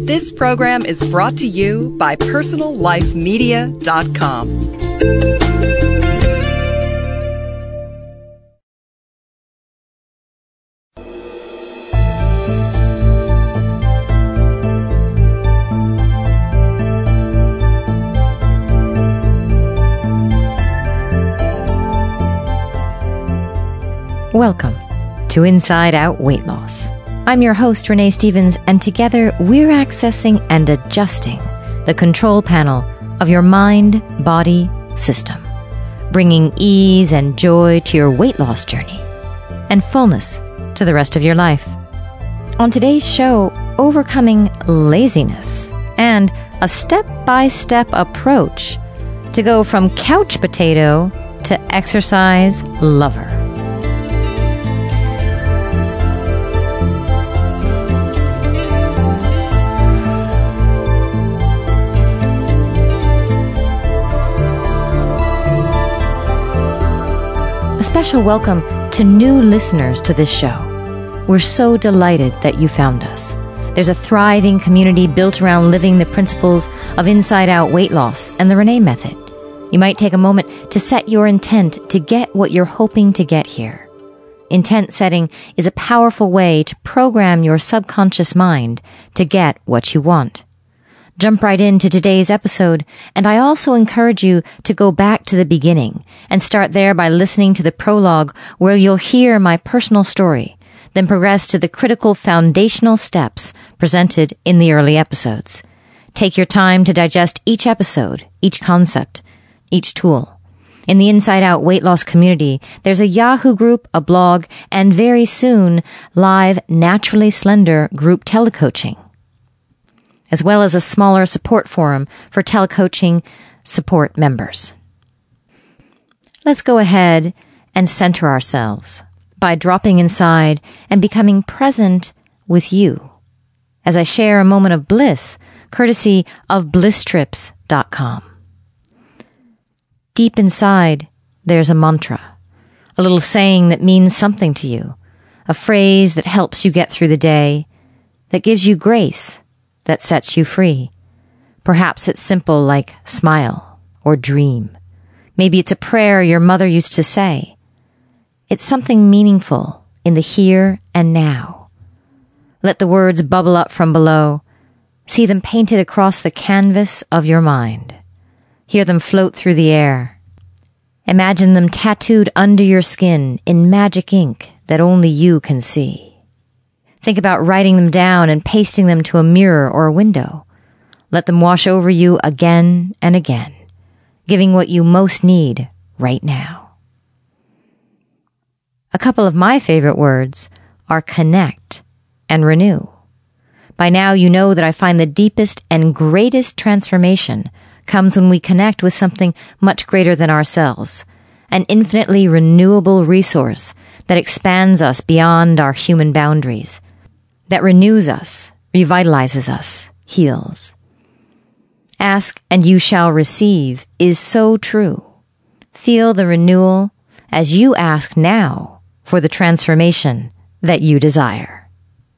This program is brought to you by PersonalLifeMedia.com. Welcome to Inside Out Weight Loss. I'm your host, Renee Stevens, and together we're accessing and adjusting the control panel of your mind-body system, bringing ease and joy to your weight loss journey and fullness to the rest of your life. On today's show, overcoming laziness and a step-by-step approach to go from couch potato to exercise lover. A special welcome to new listeners to this show. We're so delighted that you found us. There's a thriving community built around living the principles of inside-out weight loss and the Renee Method. You might take a moment to set your intent to get what you're hoping to get here. Intent setting is a powerful way to program your subconscious mind to get what you want. Jump right into today's episode, and I also encourage you to go back to the beginning and start there by listening to the prologue where you'll hear my personal story, then progress to the critical foundational steps presented in the early episodes. Take your time to digest each episode, each concept, each tool. In the Inside Out Weight Loss community, there's a Yahoo group, a blog, and very soon, live Naturally Slender group telecoaching, as well as a smaller support forum for telecoaching support members. Let's go ahead and center ourselves by dropping inside and becoming present with you as I share a moment of bliss, courtesy of BlissTrips.com. Deep inside, there's a mantra, a little saying that means something to you, a phrase that helps you get through the day, that gives you grace, that sets you free. Perhaps it's simple like smile or dream. Maybe it's a prayer your mother used to say. It's something meaningful in the here and now. Let the words bubble up from below. See them painted across the canvas of your mind. Hear them float through the air. Imagine them tattooed under your skin in magic ink that only you can see. Think about writing them down and pasting them to a mirror or a window. Let them wash over you again and again, giving what you most need right now. A couple of my favorite words are connect and renew. By now you know that I find the deepest and greatest transformation comes when we connect with something much greater than ourselves, an infinitely renewable resource that expands us beyond our human boundaries, that renews us, revitalizes us, heals. Ask and you shall receive is so true. Feel the renewal as you ask now for the transformation that you desire.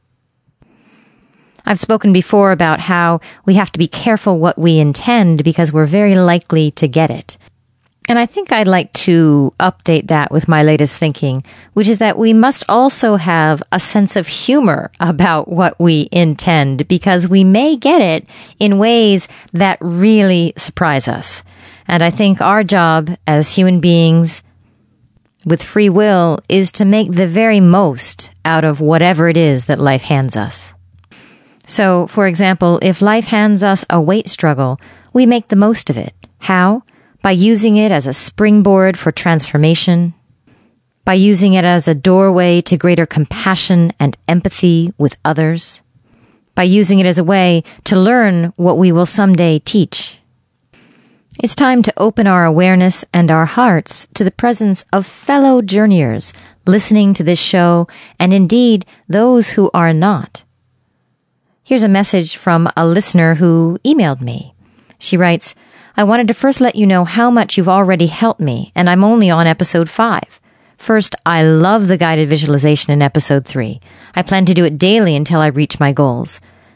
I've spoken before about how we have to be careful what we intend because we're very likely to get it. And I think I'd like to update that with my latest thinking, which is that we must also have a sense of humor about what we intend because we may get it in ways that really surprise us. And I think our job as human beings with free will is to make the very most out of whatever it is that life hands us. So, for example, if life hands us a weight struggle, we make the most of it. How? By using it as a springboard for transformation, by using it as a doorway to greater compassion and empathy with others, by using it as a way to learn what we will someday teach. It's time to open our awareness and our hearts to the presence of fellow journeyers listening to this show, and indeed those who are not. Here's a message from a listener who emailed me. She writes, I wanted to first let you know how much you've already helped me, and I'm only on episode 5. First, I love the guided visualization in episode 3. I plan to do it daily until I reach my goals.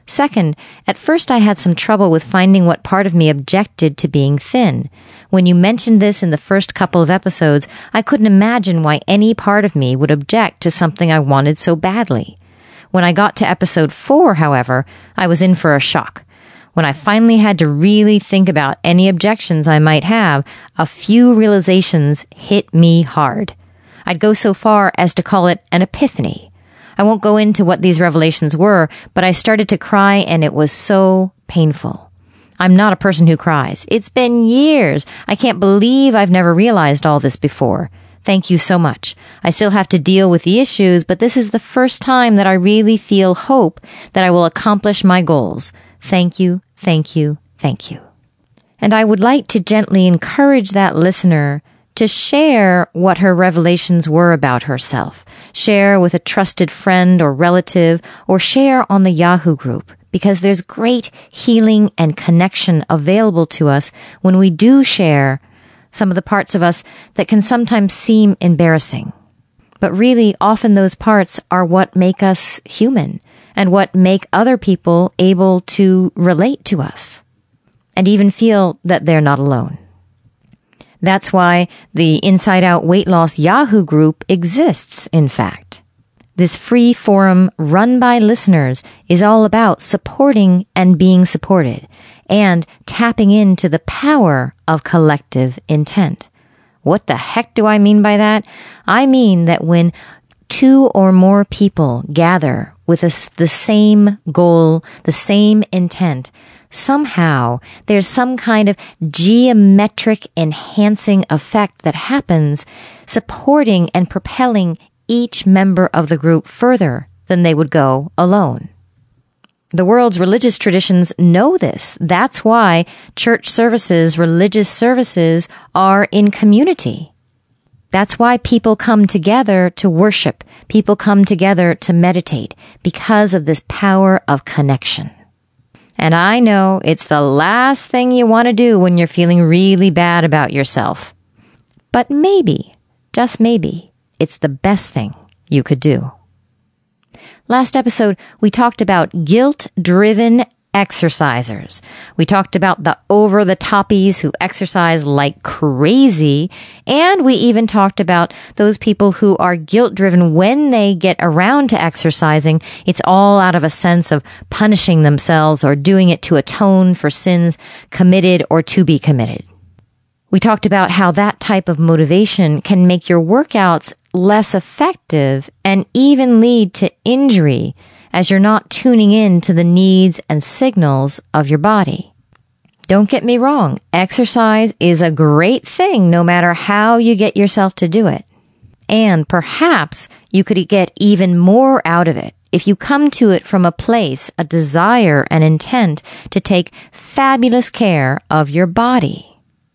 Second, at first I had some trouble with finding what part of me objected to being thin. When you mentioned this in the first couple of episodes, I couldn't imagine why any part of me would object to something I wanted so badly. When I got to episode 4, however, I was in for a shock. When I finally had to really think about any objections I might have, a few realizations hit me hard. I'd go so far as to call it an epiphany. I won't go into what these revelations were, but I started to cry and it was so painful. I'm not a person who cries. It's been years. I can't believe I've never realized all this before. Thank you so much. I still have to deal with the issues, but this is the first time that I really feel hope that I will accomplish my goals. Thank you, thank you, thank you. And I would like to gently encourage that listener to share what her revelations were about herself. Share with a trusted friend or relative, or share on the Yahoo group, because there's great healing and connection available to us when we do share some of the parts of us that can sometimes seem embarrassing. But really, often those parts are what make us human and what make other people able to relate to us and even feel that they're not alone. That's why the Inside Out Weight Loss Yahoo group exists, in fact. This free forum run by listeners is all about supporting and being supported and tapping into the power of collective intent. What the heck do I mean by that? I mean that when 2 or more people gather with the same goal, the same intent, somehow there's some kind of geometric enhancing effect that happens, supporting and propelling each member of the group further than they would go alone. The world's religious traditions know this. That's why church services, religious services, are in community. That's why people come together to worship. People come together to meditate because of this power of connection. And I know it's the last thing you want to do when you're feeling really bad about yourself. But maybe, just maybe, it's the best thing you could do. Last episode, we talked about guilt-driven exercisers. We talked about the over-the-toppies who exercise like crazy, and we even talked about those people who are guilt-driven when they get around to exercising. It's all out of a sense of punishing themselves or doing it to atone for sins committed or to be committed. We talked about how that type of motivation can make your workouts less effective and even lead to injury as you're not tuning in to the needs and signals of your body. Don't get me wrong, exercise is a great thing no matter how you get yourself to do it. And perhaps you could get even more out of it if you come to it from a place, a desire, an intent to take fabulous care of your body.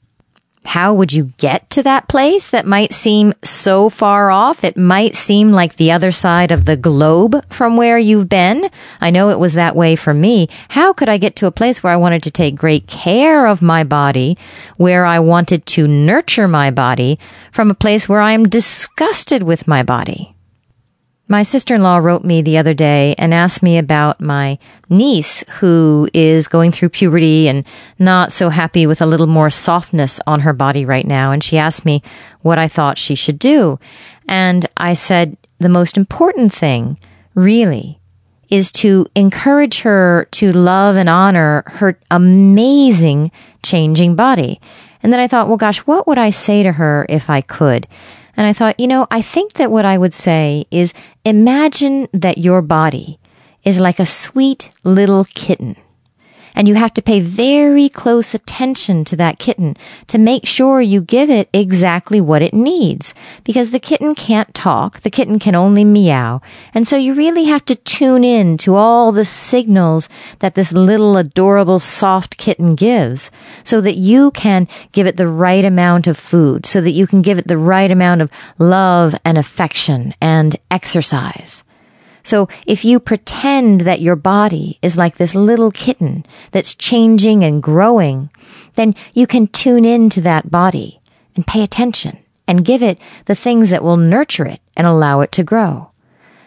How would you get to that place that might seem so far off? It might seem like the other side of the globe from where you've been. I know it was that way for me. How could I get to a place where I wanted to take great care of my body, where I wanted to nurture my body, from a place where I'm disgusted with my body? My sister-in-law wrote me the other day and asked me about my niece who is going through puberty and not so happy with a little more softness on her body right now. And she asked me what I thought she should do. And I said the most important thing, really, is to encourage her to love and honor her amazing changing body. And then I thought, well, gosh, what would I say to her if I could? And I thought, I think that what I would say is imagine that your body is like a sweet little kitten. And you have to pay very close attention to that kitten to make sure you give it exactly what it needs. Because the kitten can't talk. The kitten can only meow. And so you really have to tune in to all the signals that this little adorable soft kitten gives so that you can give it the right amount of food, so that you can give it the right amount of love and affection and exercise. So if you pretend that your body is like this little kitten that's changing and growing, then you can tune into that body and pay attention and give it the things that will nurture it and allow it to grow.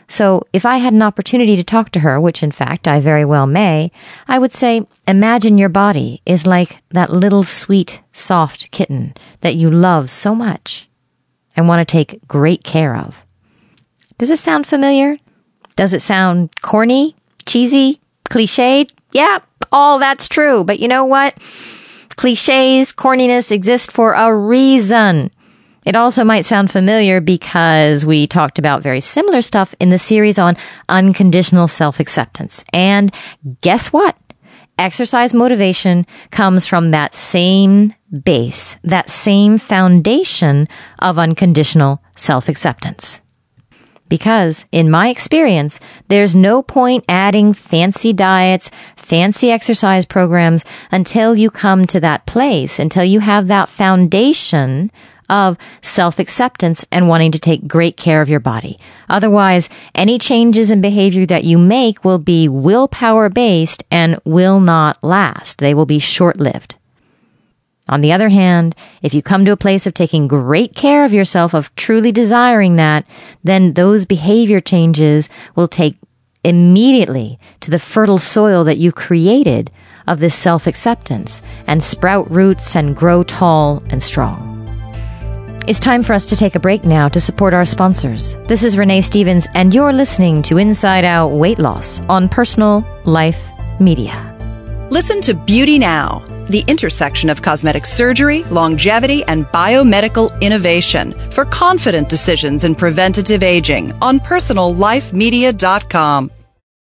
So if I had an opportunity to talk to her, which in fact I very well may, I would say, imagine your body is like that little sweet, soft kitten that you love so much and want to take great care of. Does it sound familiar? Does it sound corny, cheesy, cliched? Yeah, all that's true. But you know what? Cliches, corniness exist for a reason. It also might sound familiar because we talked about very similar stuff in the series on unconditional self-acceptance. And guess what? Exercise motivation comes from that same base, that same foundation of unconditional self-acceptance. Because, in my experience, there's no point adding fancy diets, fancy exercise programs until you come to that place, until you have that foundation of self-acceptance and wanting to take great care of your body. Otherwise, any changes in behavior that you make will be willpower-based and will not last. They will be short-lived. On the other hand, if you come to a place of taking great care of yourself, of truly desiring that, then those behavior changes will take immediately to the fertile soil that you created of this self-acceptance and sprout roots and grow tall and strong. It's time for us to take a break now to support our sponsors. This is Renee Stevens, and you're listening to Inside Out Weight Loss on Personal Life Media. Listen to Beauty Now, the intersection of cosmetic surgery, longevity, and biomedical innovation for confident decisions in preventative aging on PersonalLifeMedia.com.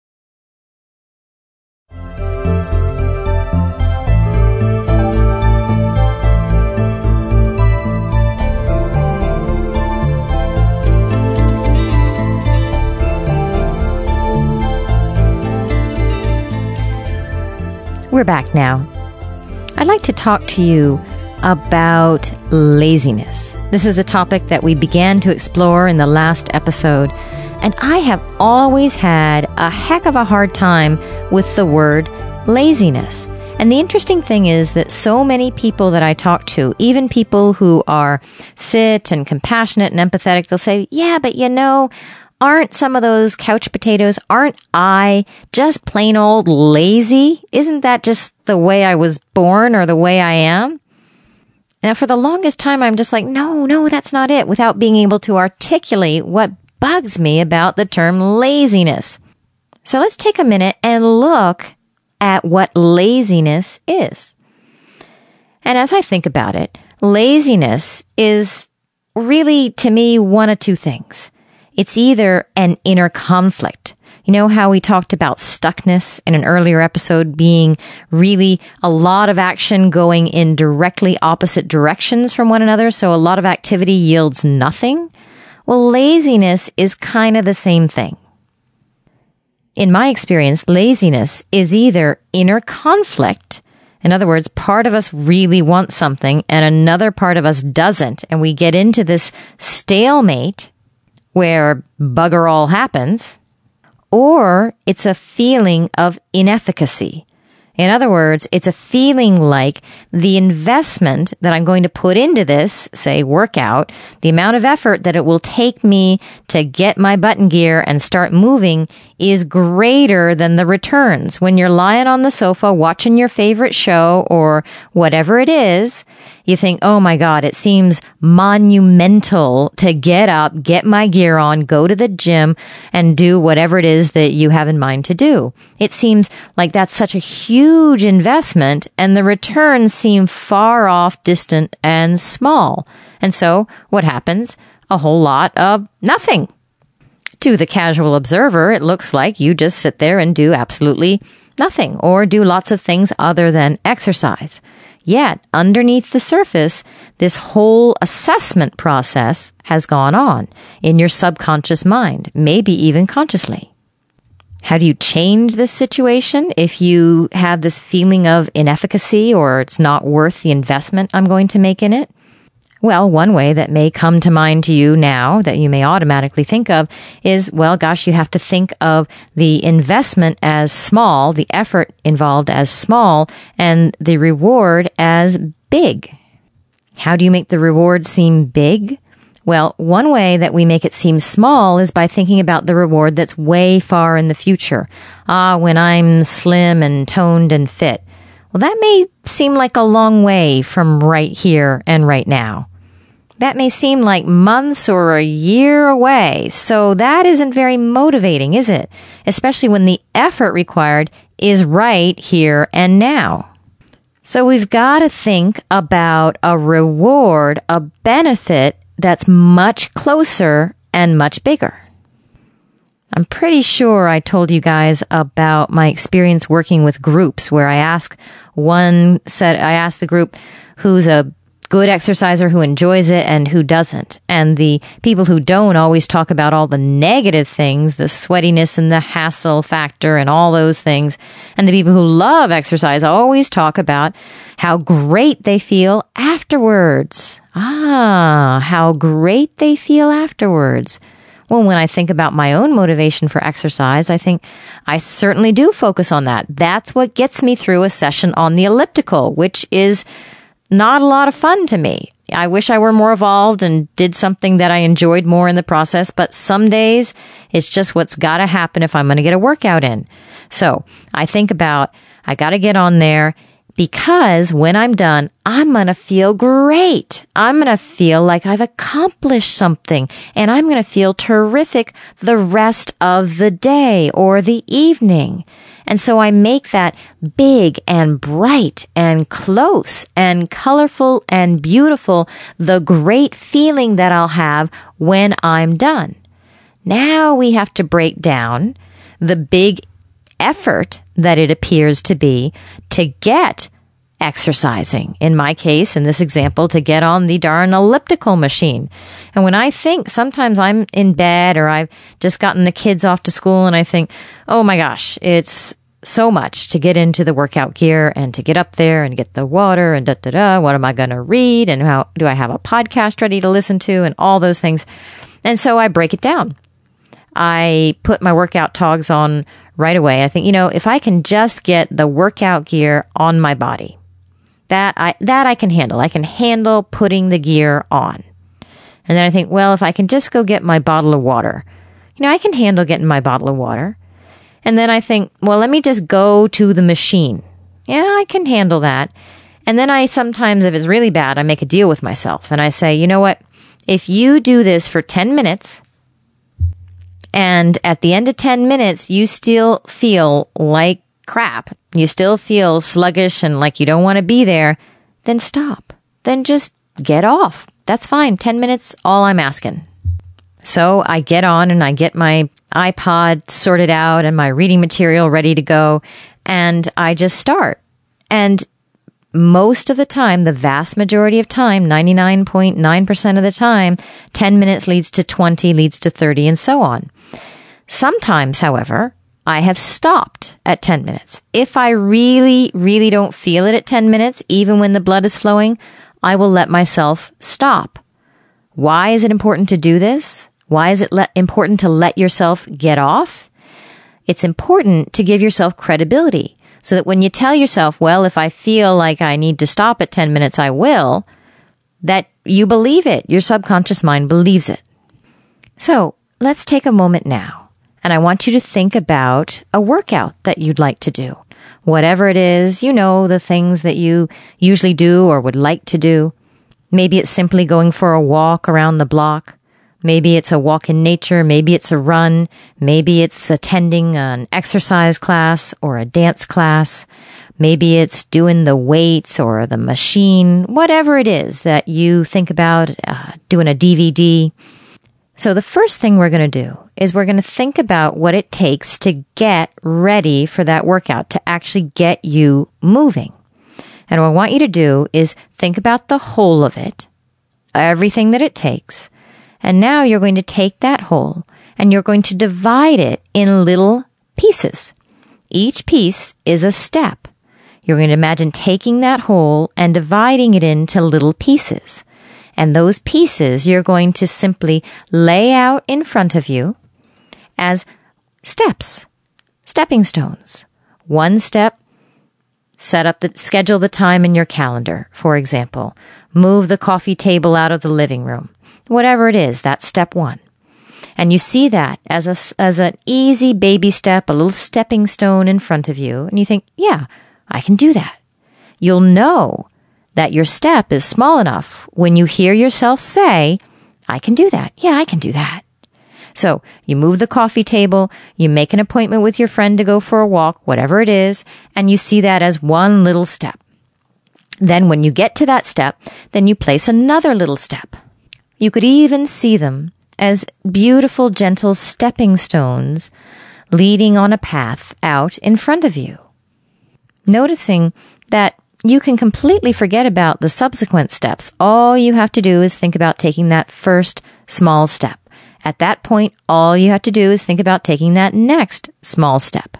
We're back now. I'd like to talk to you about laziness. This is a topic that we began to explore in the last episode, and I have always had a heck of a hard time with the word laziness. And the interesting thing is that so many people that I talk to, even people who are fit and compassionate and empathetic, they'll say, yeah, but you know, aren't some of those couch potatoes, aren't I just plain old lazy? Isn't that just the way I was born or the way I am? Now, for the longest time, I'm just like, no, that's not it, without being able to articulate what bugs me about the term laziness. So let's take a minute and look at what laziness is. And as I think about it, laziness is really, to me, one of two things. It's either an inner conflict. You know how we talked about stuckness in an earlier episode being really a lot of action going in directly opposite directions from one another, so a lot of activity yields nothing? Well, laziness is kind of the same thing. In my experience, laziness is either inner conflict. In other words, part of us really wants something and another part of us doesn't, and we get into this stalemate where bugger all happens, or it's a feeling of inefficacy. In other words, it's a feeling like the investment that I'm going to put into this, say workout, the amount of effort that it will take me to get my butt in gear and start moving is greater than the returns. When you're lying on the sofa watching your favorite show or whatever it is, you think, oh my God, it seems monumental to get up, get my gear on, go to the gym, and do whatever it is that you have in mind to do. It seems like that's such a huge investment, and the returns seem far off, distant, and small. And so what happens? A whole lot of nothing. To the casual observer, it looks like you just sit there and do absolutely nothing, or do lots of things other than exercise. Yet, underneath the surface, this whole assessment process has gone on in your subconscious mind, maybe even consciously. How do you change this situation if you have this feeling of inefficacy or it's not worth the investment I'm going to make in it? Well, one way that may come to mind to you now that you may automatically think of is, well, gosh, you have to think of the investment as small, the effort involved as small, and the reward as big. How do you make the reward seem big? Well, one way that we make it seem small is by thinking about the reward that's way far in the future. When I'm slim and toned and fit. Well, that may seem like a long way from right here and right now. That may seem like months or a year away. So that isn't very motivating, is it? Especially when the effort required is right here and now. So we've got to think about a reward, a benefit that's much closer and much bigger. I'm pretty sure I told you guys about my experience working with groups where I ask the group who's a good exerciser, who enjoys it and who doesn't. And the people who don't always talk about all the negative things, the sweatiness and the hassle factor and all those things. And the people who love exercise always talk about how great they feel afterwards. How great they feel afterwards. Well, when I think about my own motivation for exercise, I think I certainly do focus on that. That's what gets me through a session on the elliptical, which is not a lot of fun to me. I wish I were more evolved and did something that I enjoyed more in the process, but some days it's just what's got to happen if I'm going to get a workout in. So I think about, I got to get on there because when I'm done, I'm going to feel great. I'm going to feel like I've accomplished something, and I'm going to feel terrific the rest of the day or the evening. And so I make that big and bright and close and colorful and beautiful, the great feeling that I'll have when I'm done. Now we have to break down the big effort that it appears to be to get exercising. In my case, in this example, to get on the darn elliptical machine. And when I think, sometimes I'm in bed or I've just gotten the kids off to school and I think, oh my gosh, it's so much to get into the workout gear and to get up there and get the water and what am I going to read and how do I have a podcast ready to listen to and all those things. And so I break it down. I put my workout togs on right away. I think, if I can just get the workout gear on my body, that I can handle. I can handle putting the gear on. And then I think, well, if I can just go get my bottle of water, I can handle getting my bottle of water. And then I think, well, let me just go to the machine. Yeah, I can handle that. And then I sometimes, if it's really bad, I make a deal with myself and I say, you know what? If you do this for 10 minutes, and at the end of 10 minutes, you still feel like crap, you still feel sluggish and like you don't want to be there, then stop. Then just get off. That's fine. 10 minutes, all I'm asking. So I get on and I get my iPod sorted out and my reading material ready to go, and I just start. And most of the time, the vast majority of time, 99.9% of the time, 10 minutes leads to 20, leads to 30, and so on. Sometimes, however, I have stopped at 10 minutes. If I really, really don't feel it at 10 minutes, even when the blood is flowing, I will let myself stop. Why is it important to do this? Why is it important to let yourself get off? It's important to give yourself credibility. So that when you tell yourself, well, if I feel like I need to stop at 10 minutes, I will, that you believe it. Your subconscious mind believes it. So let's take a moment now. And I want you to think about a workout that you'd like to do. Whatever it is, the things that you usually do or would like to do. Maybe it's simply going for a walk around the block. Maybe it's a walk in nature. Maybe it's a run. Maybe it's attending an exercise class or a dance class. Maybe it's doing the weights or the machine, whatever it is that you think about, doing a DVD. So the first thing we're going to do is we're going to think about what it takes to get ready for that workout, to actually get you moving. And what I want you to do is think about the whole of it, everything that it takes. And now you're going to take that whole and you're going to divide it in little pieces. Each piece is a step. You're going to imagine taking that whole and dividing it into little pieces. And those pieces you're going to simply lay out in front of you as steps, stepping stones. One step, schedule the time in your calendar, for example. Move the coffee table out of the living room. Whatever it is, that's step one. And you see that as an easy baby step, a little stepping stone in front of you. And you think, yeah, I can do that. You'll know that your step is small enough when you hear yourself say, I can do that. Yeah, I can do that. So you move the coffee table, you make an appointment with your friend to go for a walk, whatever it is, and you see that as one little step. Then when you get to that step, then you place another little step. You could even see them as beautiful, gentle stepping stones leading on a path out in front of you. Noticing that you can completely forget about the subsequent steps. All you have to do is think about taking that first small step. At that point, all you have to do is think about taking that next small step.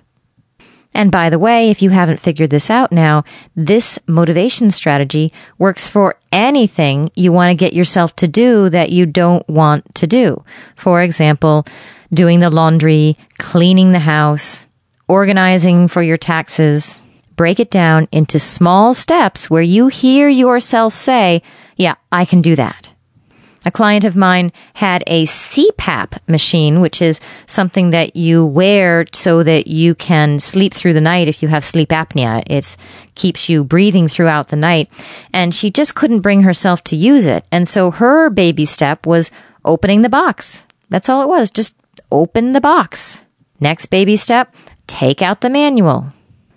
And by the way, if you haven't figured this out now, this motivation strategy works for anything you want to get yourself to do that you don't want to do. For example, doing the laundry, cleaning the house, organizing for your taxes. Break it down into small steps where you hear yourself say, yeah, I can do that. A client of mine had a CPAP machine, which is something that you wear so that you can sleep through the night if you have sleep apnea. It keeps you breathing throughout the night. And she just couldn't bring herself to use it. And so her baby step was opening the box. That's all it was. Just open the box. Next baby step, take out the manual.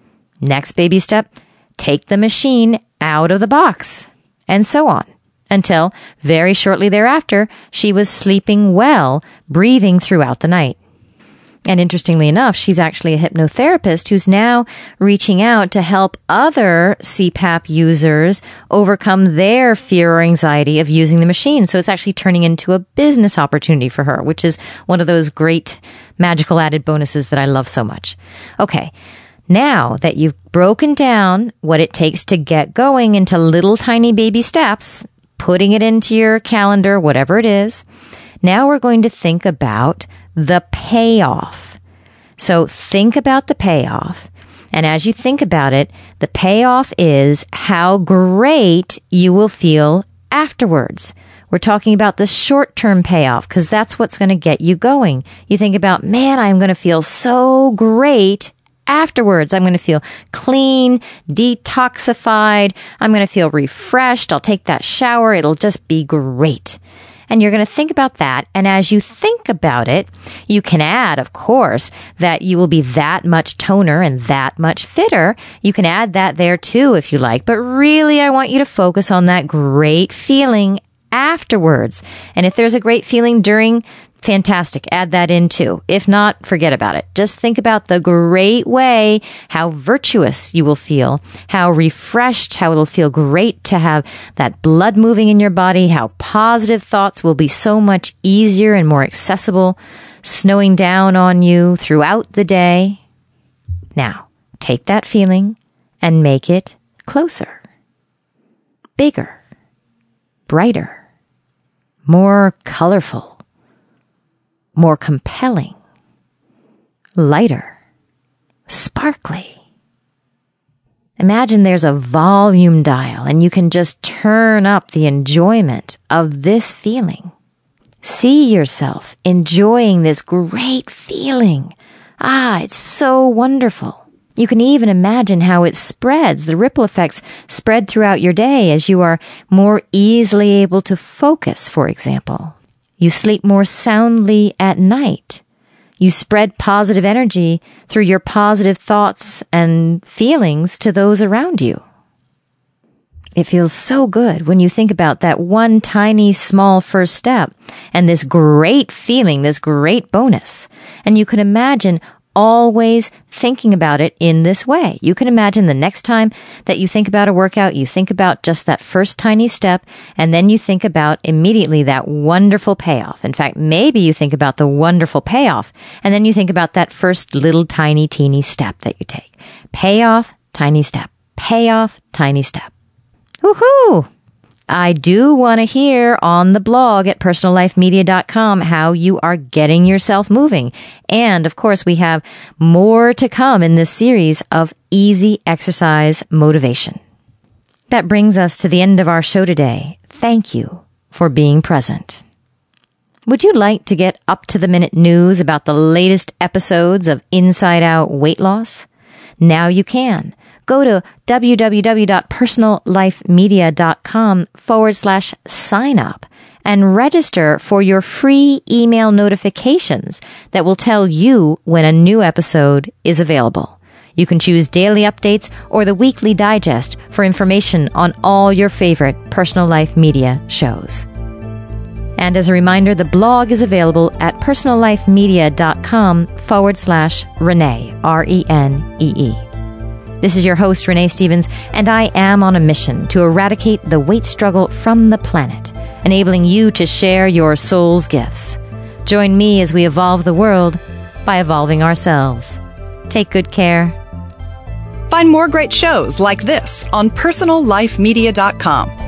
Next baby step, take the machine out of the box. And so on. Until very shortly thereafter, she was sleeping well, breathing throughout the night. And interestingly enough, she's actually a hypnotherapist who's now reaching out to help other CPAP users overcome their fear or anxiety of using the machine. So it's actually turning into a business opportunity for her, which is one of those great magical added bonuses that I love so much. Okay. Now that you've broken down what it takes to get going into little tiny baby steps, putting it into your calendar, whatever it is. Now we're going to think about the payoff. So think about the payoff. And as you think about it, the payoff is how great you will feel afterwards. We're talking about the short-term payoff because that's what's going to get you going. You think about, man, I'm going to feel so great afterwards. I'm going to feel clean, detoxified. I'm going to feel refreshed. I'll take that shower. It'll just be great. And you're going to think about that. And as you think about it, you can add, of course, that you will be that much toner and that much fitter. You can add that there too if you like. But really, I want you to focus on that great feeling afterwards. And if there's a great feeling during, fantastic. Add that in too. If not, forget about it. Just think about the great way, how virtuous you will feel, how refreshed, how it'll feel great to have that blood moving in your body, how positive thoughts will be so much easier and more accessible, snowing down on you throughout the day. Now, take that feeling and make it closer, bigger, brighter, more colorful, more compelling, lighter, sparkly. Imagine there's a volume dial and you can just turn up the enjoyment of this feeling. See yourself enjoying this great feeling. It's so wonderful. You can even imagine how it spreads, the ripple effects spread throughout your day as you are more easily able to focus, for example. You sleep more soundly at night. You spread positive energy through your positive thoughts and feelings to those around you. It feels so good when you think about that one tiny, small first step and this great feeling, this great bonus. And you can imagine always thinking about it in this way. You can imagine the next time that you think about a workout, you think about just that first tiny step, and then you think about immediately that wonderful payoff. In fact, maybe you think about the wonderful payoff, and then you think about that first little tiny, teeny step that you take. Payoff, tiny step. Payoff, tiny step. Woohoo! I do want to hear on the blog at personallifemedia.com how you are getting yourself moving. And of course, we have more to come in this series of easy exercise motivation. That brings us to the end of our show today. Thank you for being present. Would you like to get up-to-the-minute news about the latest episodes of Inside Out Weight Loss? Now you can. Go to www.personallifemedia.com/sign up and register for your free email notifications that will tell you when a new episode is available. You can choose daily updates or the weekly digest for information on all your favorite Personal Life Media shows. And as a reminder, the blog is available at personallifemedia.com/Renee, RENEE. This is your host, Renee Stevens, and I am on a mission to eradicate the weight struggle from the planet, enabling you to share your soul's gifts. Join me as we evolve the world by evolving ourselves. Take good care. Find more great shows like this on personallifemedia.com